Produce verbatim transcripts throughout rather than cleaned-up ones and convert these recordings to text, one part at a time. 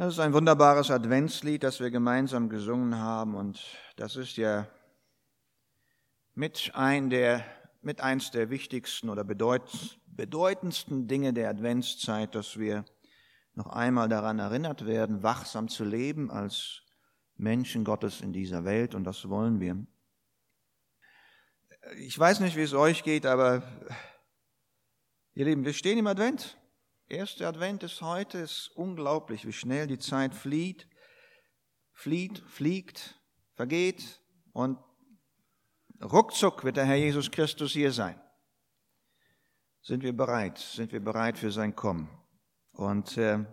Das ist ein wunderbares Adventslied, das wir gemeinsam gesungen haben, und das ist ja mit, ein der, mit eins der wichtigsten oder bedeut, bedeutendsten Dinge der Adventszeit, dass wir noch einmal daran erinnert werden, wachsam zu leben als Menschen Gottes in dieser Welt, und das wollen wir. Ich weiß nicht, wie es euch geht, aber ihr Lieben, wir stehen im Advent. Erster Advent ist heute, ist unglaublich, wie schnell die Zeit flieht, flieht, fliegt, vergeht, und ruckzuck wird der Herr Jesus Christus hier sein. Sind wir bereit? Sind wir bereit für sein Kommen? Und äh,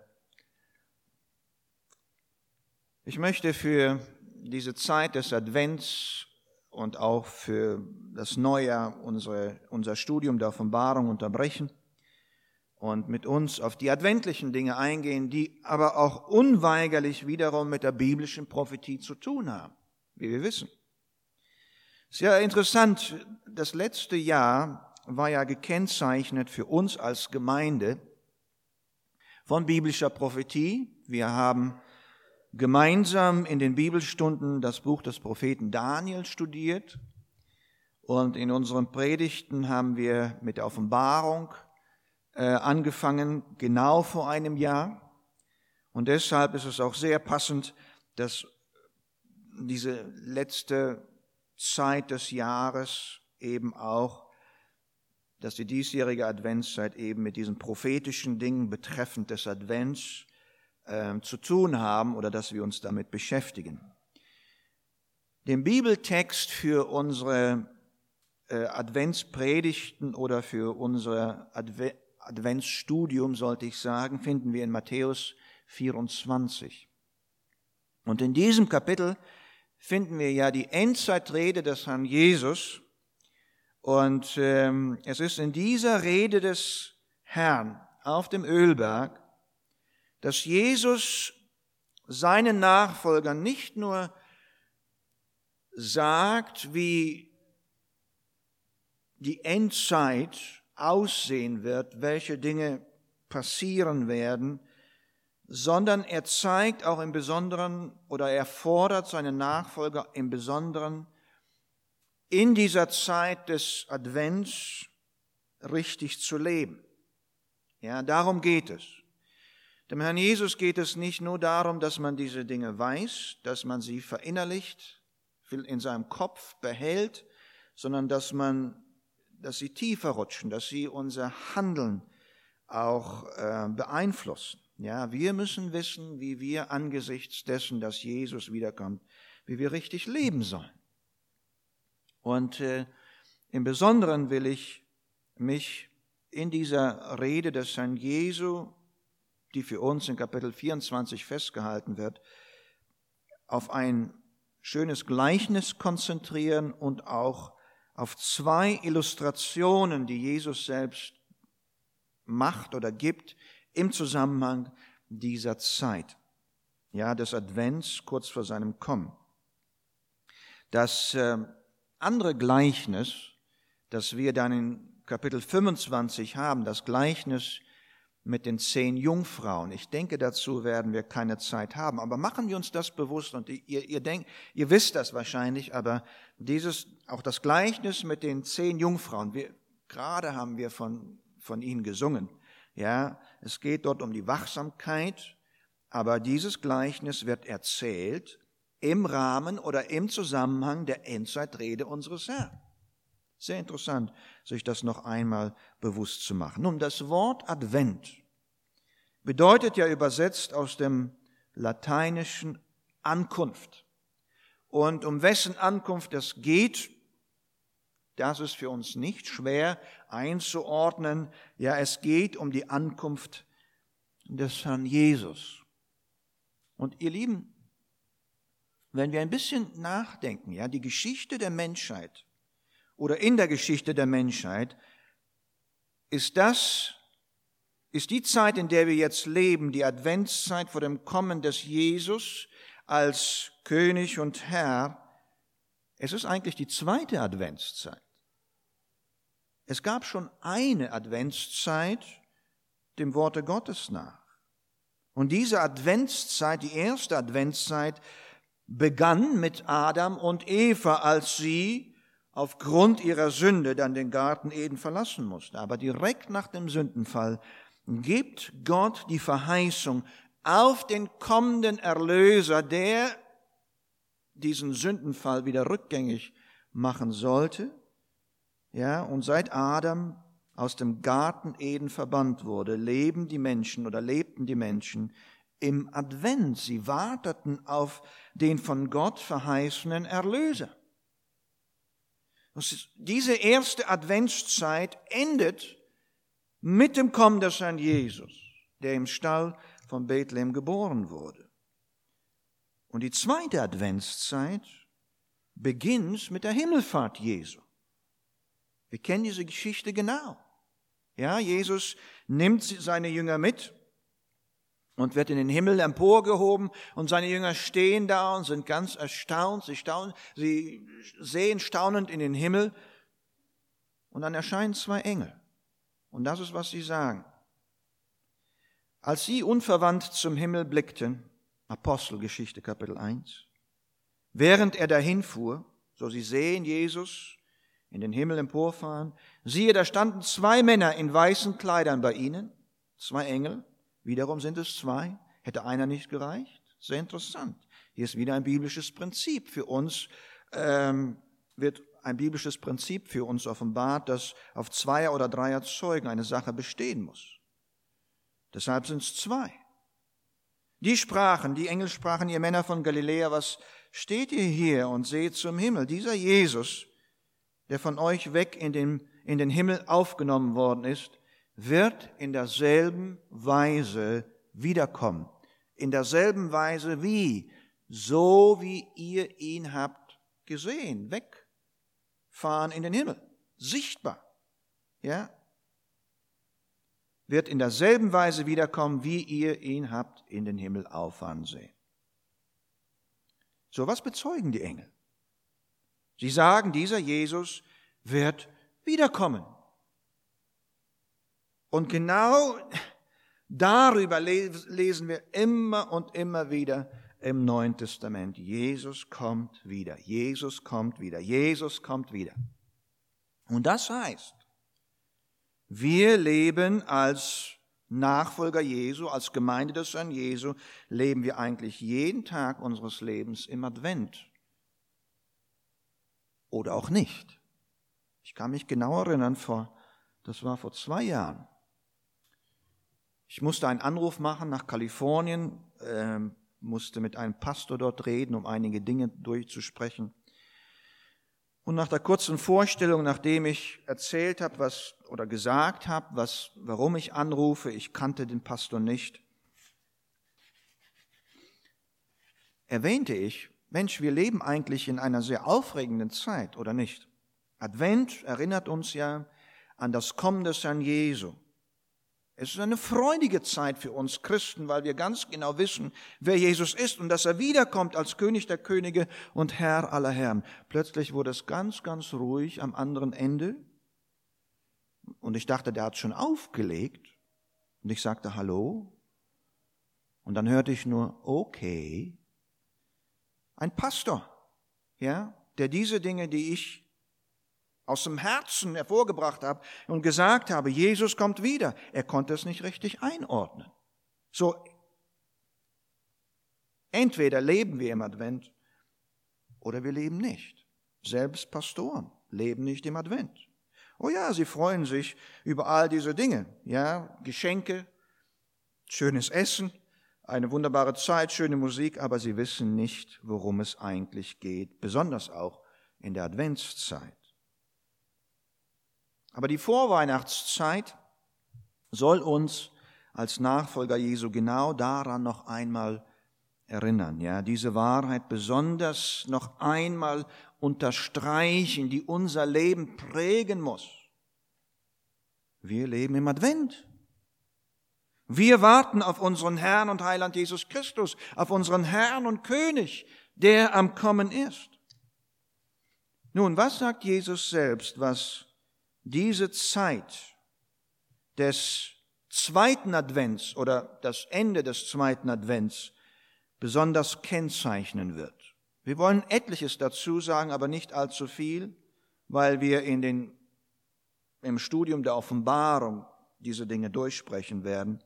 ich möchte für diese Zeit des Advents und auch für das Neujahr unsere, unser Studium der Offenbarung unterbrechen und mit uns auf die adventlichen Dinge eingehen, die aber auch unweigerlich wiederum mit der biblischen Prophetie zu tun haben, wie wir wissen. Es ist ja interessant, das letzte Jahr war ja gekennzeichnet für uns als Gemeinde von biblischer Prophetie. Wir haben gemeinsam in den Bibelstunden das Buch des Propheten Daniel studiert, und in unseren Predigten haben wir mit der Offenbarung äh, angefangen, genau vor einem Jahr. Und deshalb ist es auch sehr passend, dass diese letzte Zeit des Jahres eben auch, dass die diesjährige Adventszeit eben mit diesen prophetischen Dingen betreffend des Advents äh, zu tun haben, oder dass wir uns damit beschäftigen. Den Bibeltext für unsere äh, Adventspredigten oder für unser Adve- Adventsstudium, sollte ich sagen, finden wir in Matthäus vierundzwanzig. Und in diesem Kapitel finden wir ja die Endzeitrede des Herrn Jesus. Und ähm, es ist in dieser Rede des Herrn auf dem Ölberg, dass Jesus seinen Nachfolgern nicht nur sagt, wie die Endzeit aussehen wird, welche Dinge passieren werden, sondern er zeigt auch im Besonderen, oder er fordert seine Nachfolger im Besonderen, in dieser Zeit des Advents richtig zu leben. Ja, darum geht es. Dem Herrn Jesus geht es nicht nur darum, dass man diese Dinge weiß, dass man sie verinnerlicht, in seinem Kopf behält, sondern dass man, dass sie tiefer rutschen, dass sie unser Handeln auch äh, beeinflussen. Ja, wir müssen wissen, wie wir angesichts dessen, dass Jesus wiederkommt, wie wir richtig leben sollen. Und äh, im Besonderen will ich mich in dieser Rede des Herrn Jesu, die für uns in Kapitel vierundzwanzig festgehalten wird, auf ein schönes Gleichnis konzentrieren und auch auf zwei Illustrationen, die Jesus selbst macht oder gibt im Zusammenhang dieser Zeit, ja, des Advents kurz vor seinem Kommen. Das äh, andere Gleichnis, das wir dann in Kapitel fünfundzwanzig haben, das Gleichnis mit den zehn Jungfrauen. Ich denke, dazu werden wir keine Zeit haben, aber machen wir uns das bewusst, und ihr, ihr denkt, ihr wisst das wahrscheinlich, aber dieses, auch das Gleichnis mit den zehn Jungfrauen, wir, gerade haben wir von, von ihnen gesungen. Ja, es geht dort um die Wachsamkeit, aber dieses Gleichnis wird erzählt im Rahmen oder im Zusammenhang der Endzeitrede unseres Herrn. Sehr interessant, sich das noch einmal bewusst zu machen. Nun, das Wort Advent bedeutet ja übersetzt aus dem lateinischen Ankunft. Und um wessen Ankunft es geht, das ist für uns nicht schwer einzuordnen. Ja, es geht um die Ankunft des Herrn Jesus. Und ihr Lieben, wenn wir ein bisschen nachdenken, ja, die Geschichte der Menschheit oder in der Geschichte der Menschheit ist das, ist die Zeit, in der wir jetzt leben, die Adventszeit vor dem Kommen des Jesus als König und Herr. Es ist eigentlich die zweite Adventszeit. Es gab schon eine Adventszeit dem Worte Gottes nach. Und diese Adventszeit, die erste Adventszeit, begann mit Adam und Eva, als sie aufgrund ihrer Sünde dann den Garten Eden verlassen mussten. Aber direkt nach dem Sündenfall gibt Gott die Verheißung auf den kommenden Erlöser, der diesen Sündenfall wieder rückgängig machen sollte. Ja, und seit Adam aus dem Garten Eden verbannt wurde, leben die Menschen oder lebten die Menschen im Advent. Sie warteten auf den von Gott verheißenen Erlöser. Diese erste Adventszeit endet mit dem Kommen des Herrn Jesus, der im Stall von Bethlehem geboren wurde. Und die zweite Adventszeit beginnt mit der Himmelfahrt Jesu. Wir kennen diese Geschichte genau. Ja, Jesus nimmt seine Jünger mit und wird in den Himmel emporgehoben und seine Jünger stehen da und sind ganz erstaunt. Sie staunen, sie sehen staunend in den Himmel und dann erscheinen zwei Engel. Und das ist, was sie sagen. Als sie unverwandt zum Himmel blickten, Apostelgeschichte Kapitel eins, während er dahin fuhr, so sie sehen Jesus in den Himmel emporfahren, siehe, da standen zwei Männer in weißen Kleidern bei ihnen, zwei Engel, wiederum sind es zwei, hätte einer nicht gereicht? Sehr interessant. Hier ist wieder ein biblisches Prinzip für uns, ähm, wird ein biblisches Prinzip für uns offenbart, dass auf Zweier- oder Dreier Zeugen eine Sache bestehen muss. Deshalb sind es zwei. Die sprachen, die Engel sprachen, ihr Männer von Galiläa, was steht ihr hier und seht zum Himmel? Dieser Jesus, der von euch weg in den, in den Himmel aufgenommen worden ist, wird in derselben Weise wiederkommen. In derselben Weise wie? So wie ihr ihn habt gesehen, wegfahren in den Himmel, sichtbar. Ja? Wird in derselben Weise wiederkommen, wie ihr ihn habt in den Himmel auffahren sehen. So, was bezeugen die Engel? Sie sagen, dieser Jesus wird wiederkommen. Und genau darüber lesen wir immer und immer wieder im Neuen Testament. Jesus kommt wieder, Jesus kommt wieder, Jesus kommt wieder. Und das heißt, wir leben als Nachfolger Jesu, als Gemeinde des Herrn Jesu, leben wir eigentlich jeden Tag unseres Lebens im Advent. Oder auch nicht. Ich kann mich genau erinnern, vor, das war vor zwei Jahren. Ich musste einen Anruf machen nach Kalifornien, äh, musste mit einem Pastor dort reden, um einige Dinge durchzusprechen. Und nach der kurzen Vorstellung, nachdem ich erzählt habe, was oder gesagt habe, was, warum ich anrufe, ich kannte den Pastor nicht, erwähnte ich, Mensch, wir leben eigentlich in einer sehr aufregenden Zeit, oder nicht? Advent erinnert uns ja an das Kommen des Herrn Jesu. Es ist eine freudige Zeit für uns Christen, weil wir ganz genau wissen, wer Jesus ist und dass er wiederkommt als König der Könige und Herr aller Herren. Plötzlich wurde es ganz, ganz ruhig am anderen Ende und ich dachte, der hat schon aufgelegt und ich sagte Hallo und dann hörte ich nur, okay, ein Pastor, ja, der diese Dinge, die ich aus dem Herzen hervorgebracht habe und gesagt habe, Jesus kommt wieder. Er konnte es nicht richtig einordnen. So, entweder leben wir im Advent oder wir leben nicht. Selbst Pastoren leben nicht im Advent. Oh ja, sie freuen sich über all diese Dinge, ja, Geschenke, schönes Essen, eine wunderbare Zeit, schöne Musik, aber sie wissen nicht, worum es eigentlich geht, besonders auch in der Adventszeit. Aber die Vorweihnachtszeit soll uns als Nachfolger Jesu genau daran noch einmal erinnern, ja, diese Wahrheit besonders noch einmal unterstreichen, die unser Leben prägen muss. Wir leben im Advent. Wir warten auf unseren Herrn und Heiland Jesus Christus, auf unseren Herrn und König, der am Kommen ist. Nun, was sagt Jesus selbst, was diese Zeit des zweiten Advents oder das Ende des zweiten Advents besonders kennzeichnen wird. Wir wollen etliches dazu sagen, aber nicht allzu viel, weil wir in den, im Studium der Offenbarung diese Dinge durchsprechen werden.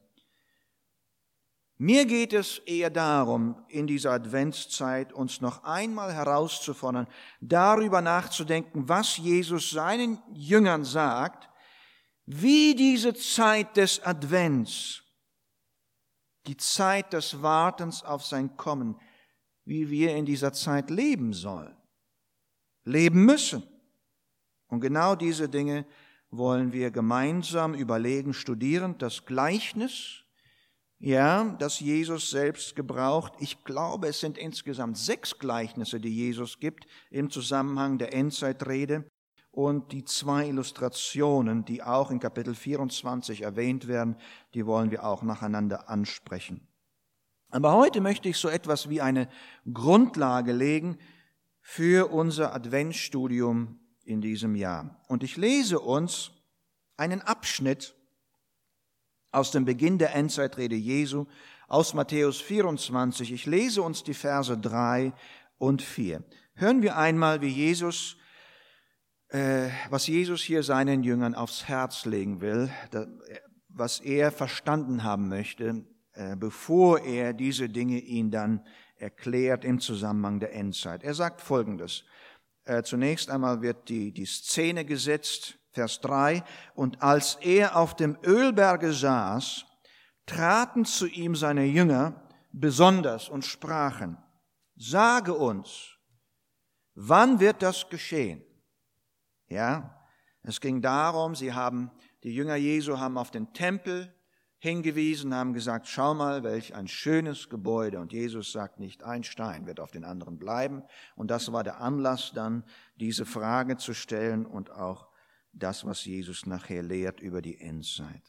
Mir geht es eher darum, in dieser Adventszeit uns noch einmal herauszufordern, darüber nachzudenken, was Jesus seinen Jüngern sagt, wie diese Zeit des Advents, die Zeit des Wartens auf sein Kommen, wie wir in dieser Zeit leben sollen, leben müssen. Und genau diese Dinge wollen wir gemeinsam überlegen, studierend das Gleichnis, ja, das Jesus selbst gebraucht. Ich glaube, es sind insgesamt sechs Gleichnisse, die Jesus gibt im Zusammenhang der Endzeitrede und die zwei Illustrationen, die auch in Kapitel vierundzwanzig erwähnt werden, die wollen wir auch nacheinander ansprechen. Aber heute möchte ich so etwas wie eine Grundlage legen für unser Adventsstudium in diesem Jahr. Und ich lese uns einen Abschnitt aus dem Beginn der Endzeitrede Jesu, aus Matthäus vierundzwanzig. Ich lese uns die Verse drei und vier. Hören wir einmal, wie Jesus, äh, was Jesus hier seinen Jüngern aufs Herz legen will, da, was er verstanden haben möchte, äh, bevor er diese Dinge ihnen dann erklärt im Zusammenhang der Endzeit. Er sagt Folgendes. Äh, zunächst einmal wird die, die Szene gesetzt, Vers drei, und als er auf dem Ölberge saß, traten zu ihm seine Jünger besonders und sprachen, sage uns, wann wird das geschehen? Ja, es ging darum, sie haben, die Jünger Jesu haben auf den Tempel hingewiesen, haben gesagt, schau mal, welch ein schönes Gebäude. Und Jesus sagt, nicht ein Stein wird auf den anderen bleiben. Und das war der Anlass dann, diese Frage zu stellen und auch das, was Jesus nachher lehrt über die Endzeit.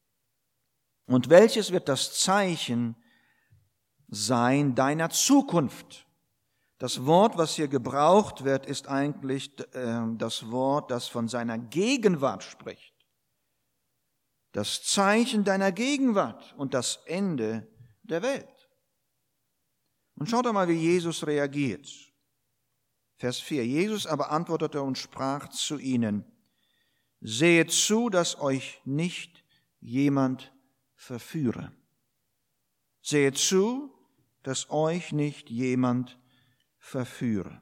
Und welches wird das Zeichen sein deiner Zukunft? Das Wort, was hier gebraucht wird, ist eigentlich äh, das Wort, das von seiner Gegenwart spricht. Das Zeichen deiner Gegenwart und das Ende der Welt. Und schaut doch mal, wie Jesus reagiert. Vers vier. Jesus aber antwortete und sprach zu ihnen, seht zu, dass euch nicht jemand verführe. Seht zu, dass euch nicht jemand verführe.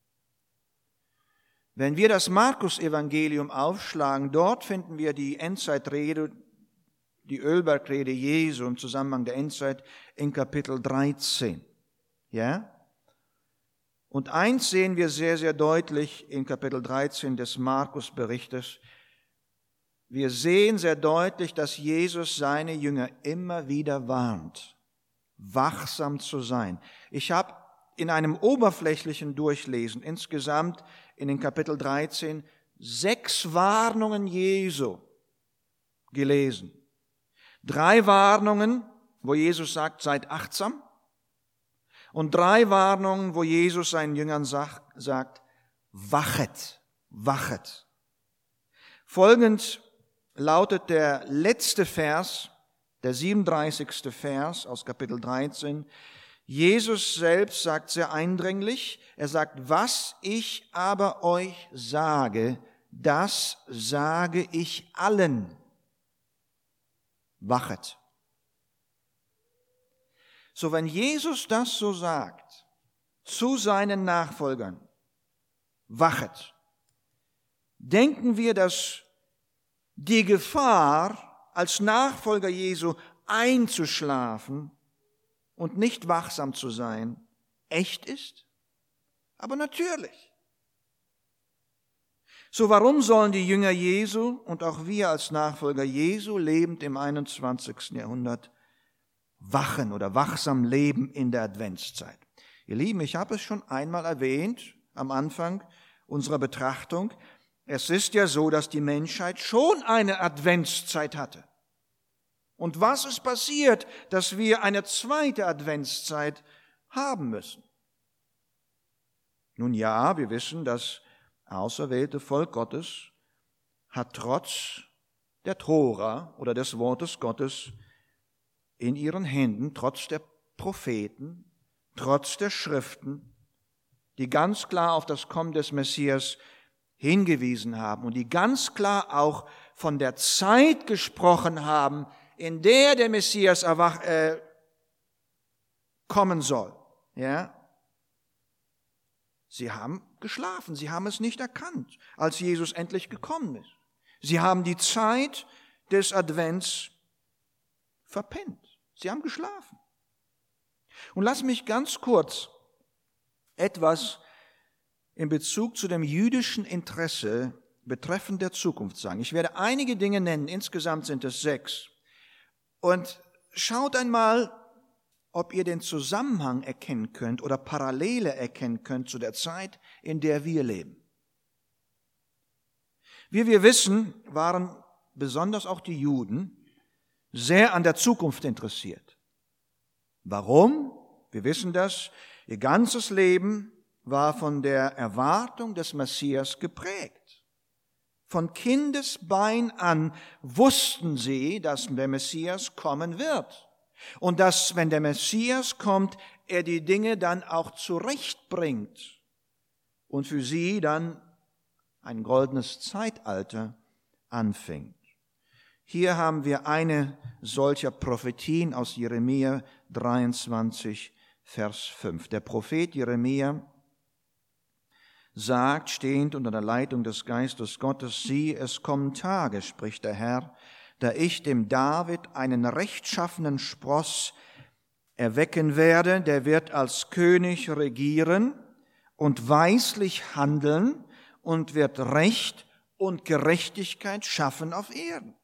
Wenn wir das Markus-Evangelium aufschlagen, dort finden wir die Endzeitrede, die Ölbergrede Jesu im Zusammenhang der Endzeit in Kapitel dreizehn. Ja? Und eins sehen wir sehr, sehr deutlich in Kapitel dreizehn des Markus-Berichtes. Wir sehen sehr deutlich, dass Jesus seine Jünger immer wieder warnt, wachsam zu sein. Ich habe in einem oberflächlichen Durchlesen insgesamt in den Kapitel dreizehn sechs Warnungen Jesu gelesen. Drei Warnungen, wo Jesus sagt, seid achtsam. Und drei Warnungen, wo Jesus seinen Jüngern sagt, sagt wachet, wachet. Folgend lautet der letzte Vers, der siebenunddreißigste Vers aus Kapitel dreizehn. Jesus selbst sagt sehr eindringlich, er sagt, was ich aber euch sage, das sage ich allen. Wachet. So, wenn Jesus das so sagt, zu seinen Nachfolgern, wachet, denken wir, dass die Gefahr, als Nachfolger Jesu einzuschlafen und nicht wachsam zu sein, echt ist? Aber natürlich. So, warum sollen die Jünger Jesu und auch wir als Nachfolger Jesu lebend im einundzwanzigsten Jahrhundert wachen oder wachsam leben in der Adventszeit? Ihr Lieben, ich habe es schon einmal erwähnt am Anfang unserer Betrachtung. Es ist ja so, dass die Menschheit schon eine Adventszeit hatte. Und was ist passiert, dass wir eine zweite Adventszeit haben müssen? Nun ja, wir wissen, das auserwählte Volk Gottes hat trotz der Tora oder des Wortes Gottes in ihren Händen, trotz der Propheten, trotz der Schriften, die ganz klar auf das Kommen des Messias hingewiesen haben und die ganz klar auch von der Zeit gesprochen haben, in der der Messias erwach, äh, kommen soll. Ja? Sie haben geschlafen, sie haben es nicht erkannt, als Jesus endlich gekommen ist. Sie haben die Zeit des Advents verpennt. Sie haben geschlafen. Und lass mich ganz kurz etwas in Bezug zu dem jüdischen Interesse betreffend der Zukunft sagen. Ich werde einige Dinge nennen, insgesamt sind es sechs. Und schaut einmal, ob ihr den Zusammenhang erkennen könnt oder Parallele erkennen könnt zu der Zeit, in der wir leben. Wie wir wissen, waren besonders auch die Juden sehr an der Zukunft interessiert. Warum? Wir wissen das. Ihr ganzes Leben war von der Erwartung des Messias geprägt. Von Kindesbein an wussten sie, dass der Messias kommen wird. Und dass, wenn der Messias kommt, er die Dinge dann auch zurechtbringt und für sie dann ein goldenes Zeitalter anfängt. Hier haben wir eine solcher Prophetien aus Jeremia dreiundzwanzig, Vers fünf. Der Prophet Jeremia sagt, stehend unter der Leitung des Geistes Gottes, sieh, es kommen Tage, spricht der Herr, da ich dem David einen rechtschaffenen Spross erwecken werde, der wird als König regieren und weislich handeln und wird Recht und Gerechtigkeit schaffen auf Erden.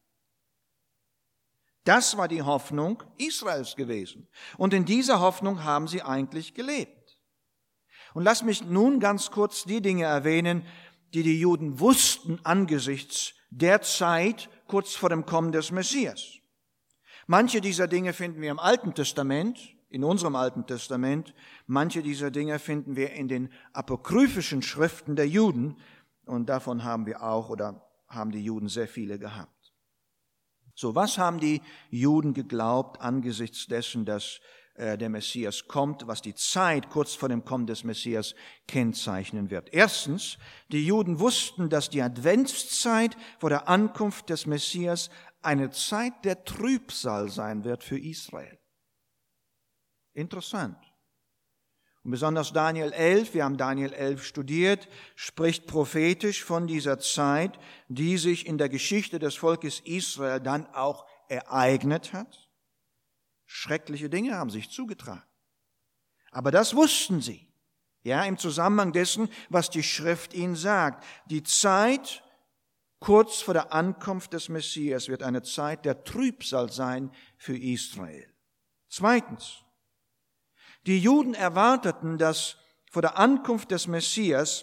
Das war die Hoffnung Israels gewesen. Und in dieser Hoffnung haben sie eigentlich gelebt. Und lass mich nun ganz kurz die Dinge erwähnen, die die Juden wussten angesichts der Zeit kurz vor dem Kommen des Messias. Manche dieser Dinge finden wir im Alten Testament, in unserem Alten Testament. Manche dieser Dinge finden wir in den apokryphischen Schriften der Juden. Und davon haben wir auch oder haben die Juden sehr viele gehabt. So, was haben die Juden geglaubt angesichts dessen, dass äh, der Messias kommt, was die Zeit kurz vor dem Kommen des Messias kennzeichnen wird? Erstens, die Juden wussten, dass die Adventszeit vor der Ankunft des Messias eine Zeit der Trübsal sein wird für Israel. Interessant. Und besonders Daniel elf, wir haben Daniel elf studiert, spricht prophetisch von dieser Zeit, die sich in der Geschichte des Volkes Israel dann auch ereignet hat. Schreckliche Dinge haben sich zugetragen. Aber das wussten sie, ja, im Zusammenhang dessen, was die Schrift ihnen sagt. Die Zeit kurz vor der Ankunft des Messias wird eine Zeit der Trübsal sein für Israel. Zweitens, die Juden erwarteten, dass vor der Ankunft des Messias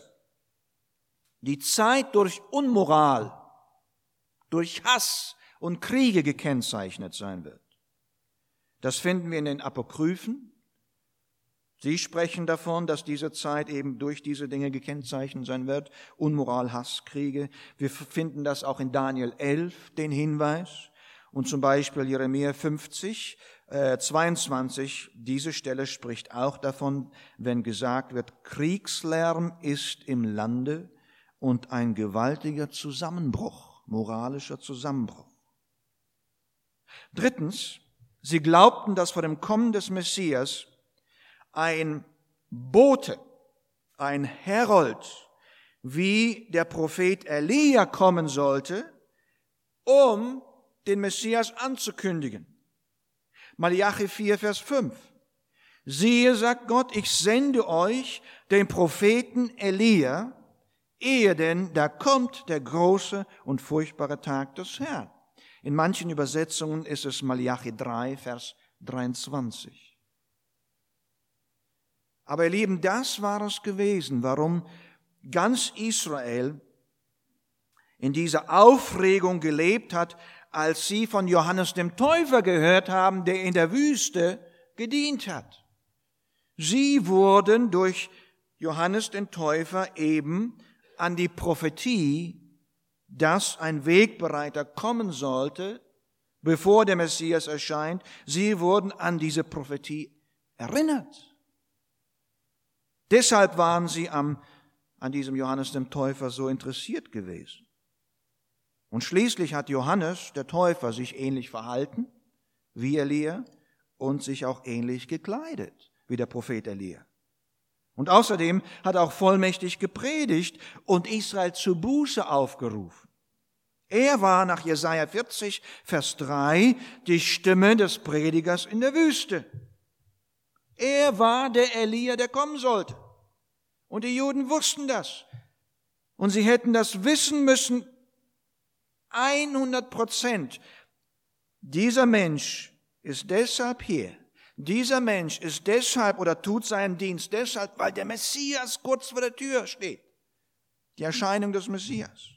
die Zeit durch Unmoral, durch Hass und Kriege gekennzeichnet sein wird. Das finden wir in den Apokryphen. Sie sprechen davon, dass diese Zeit eben durch diese Dinge gekennzeichnet sein wird. Unmoral, Hass, Kriege. Wir finden das auch in Daniel elf, den Hinweis. Und zum Beispiel Jeremia fünfzig, äh, zweiundzwanzig, diese Stelle spricht auch davon, wenn gesagt wird, Kriegslärm ist im Lande und ein gewaltiger Zusammenbruch, moralischer Zusammenbruch. Drittens, sie glaubten, dass vor dem Kommen des Messias ein Bote, ein Herold, wie der Prophet Elia kommen sollte, um den Messias anzukündigen. Malachi vier, Vers fünf. Siehe, sagt Gott, ich sende euch den Propheten Elia, ehe denn da kommt der große und furchtbare Tag des Herrn. In manchen Übersetzungen ist es Malachi drei, Vers dreiundzwanzig. Aber ihr Lieben, das war es gewesen, warum ganz Israel in dieser Aufregung gelebt hat, als sie von Johannes dem Täufer gehört haben, der in der Wüste gedient hat. Sie wurden durch Johannes den Täufer eben an die Prophetie dass ein Wegbereiter kommen sollte, bevor der Messias erscheint. Sie wurden an diese Prophetie erinnert. Deshalb waren sie am, an diesem Johannes dem Täufer so interessiert gewesen. Und schließlich hat Johannes, der Täufer, sich ähnlich verhalten wie Elia und sich auch ähnlich gekleidet wie der Prophet Elia. Und außerdem hat er auch vollmächtig gepredigt und Israel zur Buße aufgerufen. Er war nach Jesaja vierzig, Vers drei, die Stimme des Predigers in der Wüste. Er war der Elia, der kommen sollte. Und die Juden wussten das. Und sie hätten das wissen müssen, hundert Prozent. Dieser Mensch ist deshalb hier. Dieser Mensch ist deshalb oder tut seinen Dienst deshalb, weil der Messias kurz vor der Tür steht. Die Erscheinung des Messias.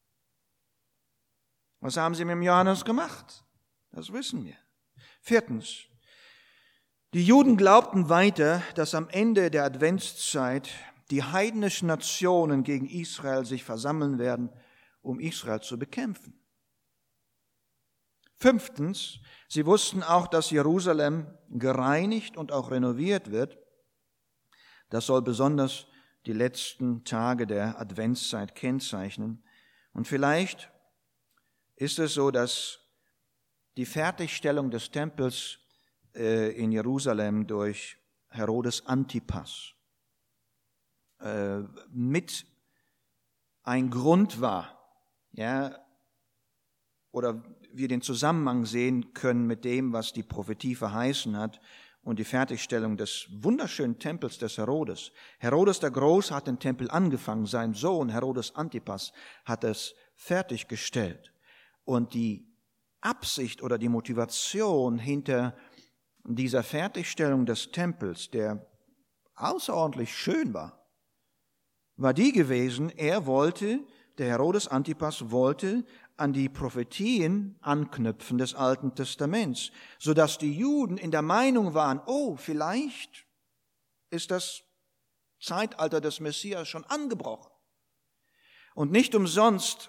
Was haben sie mit dem Johannes gemacht? Das wissen wir. Viertens. Die Juden glaubten weiter, dass am Ende der Adventszeit die heidnischen Nationen gegen Israel sich versammeln werden, um Israel zu bekämpfen. Fünftens, sie wussten auch, dass Jerusalem gereinigt und auch renoviert wird. Das soll besonders die letzten Tage der Adventszeit kennzeichnen. Und vielleicht ist es so, dass die Fertigstellung des Tempels äh, in Jerusalem durch Herodes Antipas äh, mit ein Grund war, ja, oder wir den Zusammenhang sehen können mit dem, was die Prophetie verheißen hat und die Fertigstellung des wunderschönen Tempels des Herodes. Herodes der Große hat den Tempel angefangen, sein Sohn Herodes Antipas hat es fertiggestellt. Und die Absicht oder die Motivation hinter dieser Fertigstellung des Tempels, der außerordentlich schön war, war die gewesen, er wollte, der Herodes Antipas wollte an die Prophetien anknüpfen des Alten Testaments, sodass die Juden in der Meinung waren, oh, vielleicht ist das Zeitalter des Messias schon angebrochen. Und nicht umsonst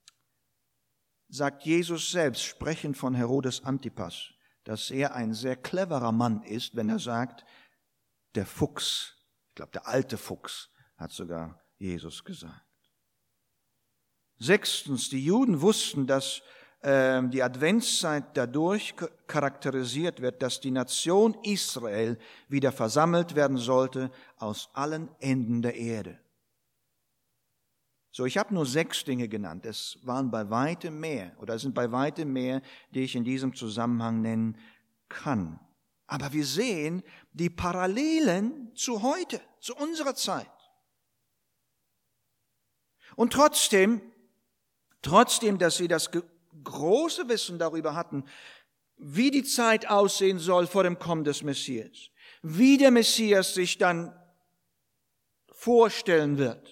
sagt Jesus selbst, sprechend von Herodes Antipas, dass er ein sehr cleverer Mann ist, wenn er sagt, der Fuchs, ich glaube, der alte Fuchs, hat sogar Jesus gesagt. Sechstens, die Juden wussten, dass äh, die Adventszeit dadurch charakterisiert wird, dass die Nation Israel wieder versammelt werden sollte aus allen Enden der Erde. So, ich habe nur sechs Dinge genannt. Es waren bei weitem mehr, oder es sind bei weitem mehr, die ich in diesem Zusammenhang nennen kann. Aber wir sehen die Parallelen zu heute, zu unserer Zeit. Und trotzdem, trotzdem, dass sie das große Wissen darüber hatten, wie die Zeit aussehen soll vor dem Kommen des Messias, wie der Messias sich dann vorstellen wird,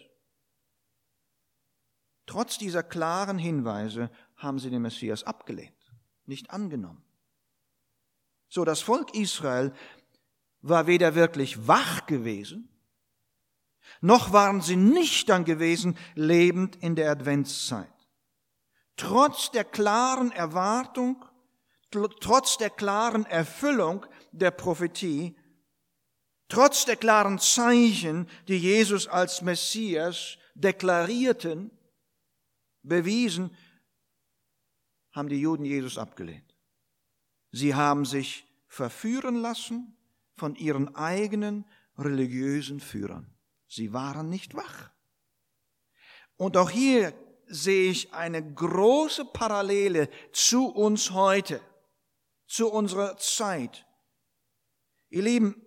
trotz dieser klaren Hinweise haben sie den Messias abgelehnt, nicht angenommen. So, das Volk Israel war weder wirklich wach gewesen, noch waren sie nüchtern gewesen, lebend in der Adventszeit. Trotz der klaren Erwartung, trotz der klaren Erfüllung der Prophetie, trotz der klaren Zeichen, die Jesus als Messias deklarierten, bewiesen, haben die Juden Jesus abgelehnt. Sie haben sich verführen lassen von ihren eigenen religiösen Führern. Sie waren nicht wach. Und auch hier sehe ich eine große Parallele zu uns heute, zu unserer Zeit. Ihr Lieben,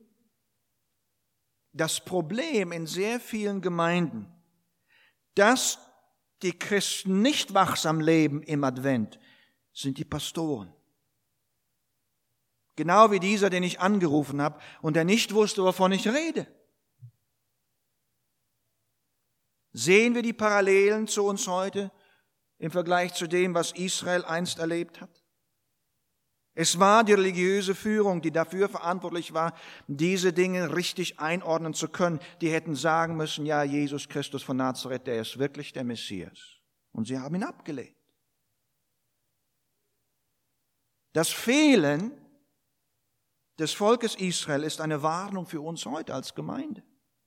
das Problem in sehr vielen Gemeinden, dass die Christen nicht wachsam leben im Advent, sind die Pastoren. Genau wie dieser, den ich angerufen habe und der nicht wusste, wovon ich rede. Sehen wir die Parallelen zu uns heute im Vergleich zu dem, was Israel einst erlebt hat? Es war die religiöse Führung, die dafür verantwortlich war, diese Dinge richtig einordnen zu können. Die hätten sagen müssen, ja, Jesus Christus von Nazareth, der ist wirklich der Messias. und sie haben ihn abgelehnt. Das Fehlen des Volkes Israel ist eine Warnung für uns heute als Gemeinde.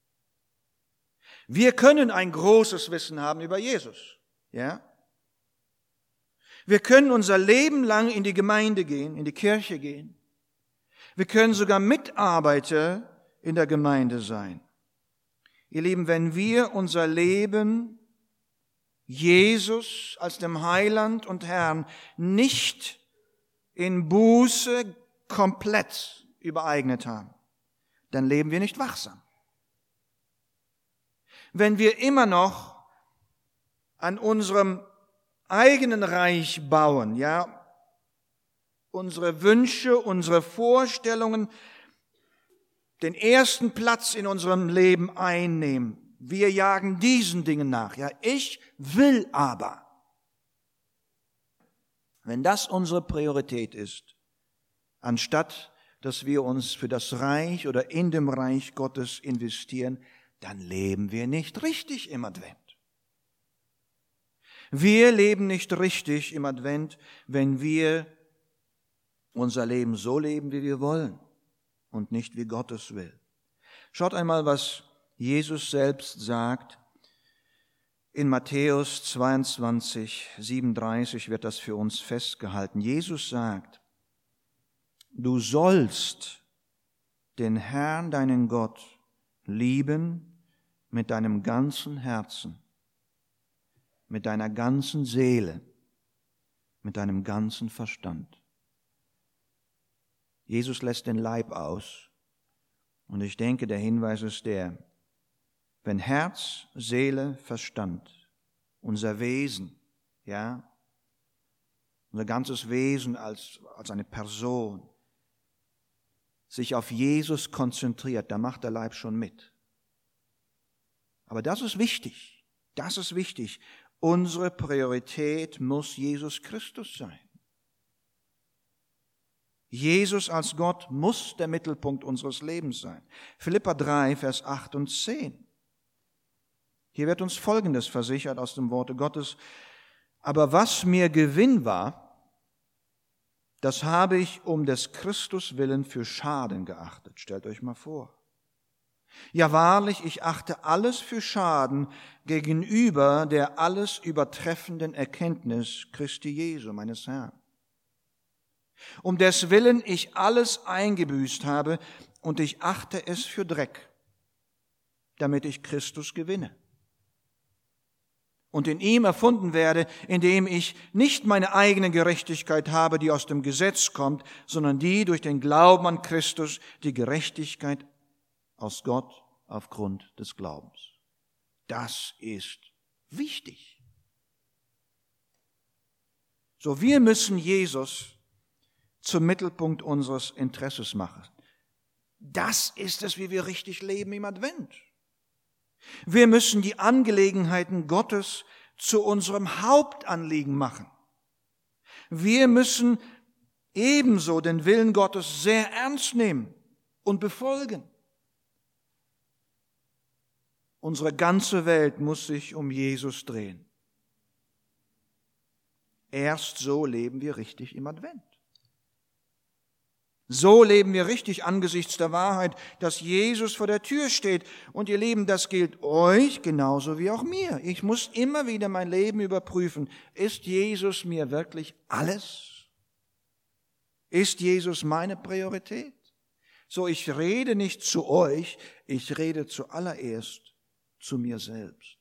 Wir können ein großes Wissen haben über Jesus, ja? Wir können unser Leben lang in die Gemeinde gehen, in die Kirche gehen. Wir können sogar Mitarbeiter in der Gemeinde sein. Ihr Lieben, wenn wir unser Leben Jesus als dem Heiland und Herrn nicht in Buße komplett übereignet haben, dann leben wir nicht wachsam. Wenn wir immer noch an unserem eigenen Reich bauen, ja, unsere Wünsche, unsere Vorstellungen den ersten Platz in unserem Leben einnehmen. Wir jagen diesen Dingen nach, ja, ich will aber. Wenn das unsere Priorität ist, anstatt dass wir uns für das Reich oder in dem Reich Gottes investieren, dann leben wir nicht richtig im Advent. Wir leben nicht richtig im Advent, wenn wir unser Leben so leben, wie wir wollen und nicht wie Gott es will. Schaut einmal, was Jesus selbst sagt. In Matthäus zweiundzwanzig, siebenunddreißig wird das für uns festgehalten. Jesus sagt, du sollst den Herrn, deinen Gott, lieben mit deinem ganzen Herzen, mit deiner ganzen Seele, mit deinem ganzen Verstand. Jesus lässt den Leib aus. Und ich denke, der Hinweis ist der, wenn Herz, Seele, Verstand, unser Wesen, ja, unser ganzes Wesen als, als eine Person, sich auf Jesus konzentriert, da macht der Leib schon mit. Aber das ist wichtig, das ist wichtig. Unsere Priorität muss Jesus Christus sein. Jesus als Gott muss der Mittelpunkt unseres Lebens sein. Philipper drei, Vers acht und zehn. Hier wird uns Folgendes versichert aus dem Worte Gottes. Aber was mir Gewinn war, das habe ich um des Christus willen für Schaden geachtet. Stellt euch mal vor. Ja wahrlich, ich achte alles für Schaden gegenüber der alles übertreffenden Erkenntnis Christi Jesu, meines Herrn. Um des Willen ich alles eingebüßt habe und ich achte es für Dreck, damit ich Christus gewinne und in ihm erfunden werde, indem ich nicht meine eigene Gerechtigkeit habe, die aus dem Gesetz kommt, sondern die durch den Glauben an Christus, die Gerechtigkeit aus Gott aufgrund des Glaubens. Das ist wichtig. So, wir müssen Jesus zum Mittelpunkt unseres Interesses machen. Das ist es, wie wir richtig leben im Advent. Wir müssen die Angelegenheiten Gottes zu unserem Hauptanliegen machen. Wir müssen ebenso den Willen Gottes sehr ernst nehmen und befolgen. Unsere ganze Welt muss sich um Jesus drehen. Erst so leben wir richtig im Advent. So leben wir richtig angesichts der Wahrheit, dass Jesus vor der Tür steht. Und ihr Lieben, das gilt euch genauso wie auch mir. Ich muss immer wieder mein Leben überprüfen. Ist Jesus mir wirklich alles? Ist Jesus meine Priorität? So, ich rede nicht zu euch, ich rede zuallererst zu mir selbst.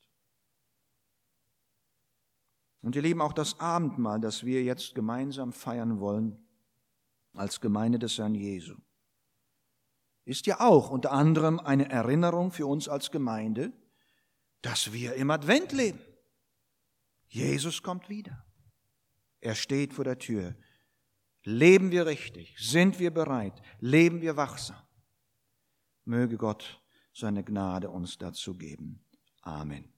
Und ihr Lieben, auch das Abendmahl, das wir jetzt gemeinsam feiern wollen, als Gemeinde des Herrn Jesu, ist ja auch unter anderem eine Erinnerung für uns als Gemeinde, dass wir im Advent leben. Jesus kommt wieder. Er steht vor der Tür. Leben wir richtig? Sind wir bereit? Leben wir wachsam? Möge Gott seine Gnade uns dazu geben. Amen.